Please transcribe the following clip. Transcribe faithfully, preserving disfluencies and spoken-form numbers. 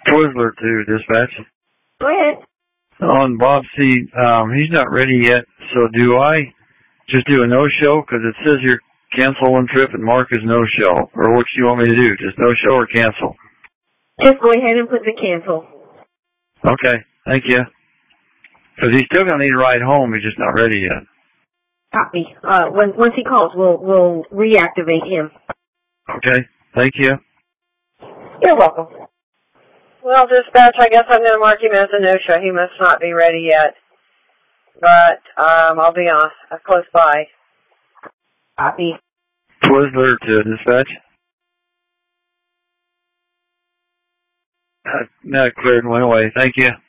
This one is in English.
Twizzler to dispatch. Go ahead. On Bob C, um, he's not ready yet, so do I just do a no-show? Because it says here cancel one trip and mark as no-show. Or what do you want me to do? Just no-show or cancel? Just go ahead and put the cancel. Okay, thank you. Because he's still going to need a ride home, he's just not ready yet. Copy. Uh, when, once he calls, we'll, we'll reactivate him. Okay, thank you. You're welcome. Well, dispatch, I guess I'm going to mark him as a no-show. He must not be ready yet. But um, I'll be on uh, close by. Copy. Twizzler to dispatch. Uh, that cleared and went away. Thank you.